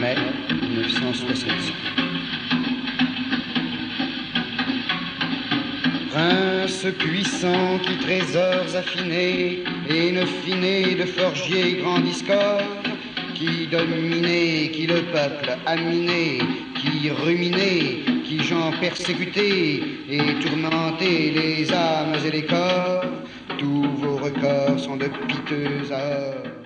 mai 1965. Prince puissant qui trésors affinés et ne finés de forgier grand discorde, qui dominait, qui le peuple aminé, qui ruminait, qui gens persécutés et tourmentés les âmes et les corps, tous vos records sont de piteux heures.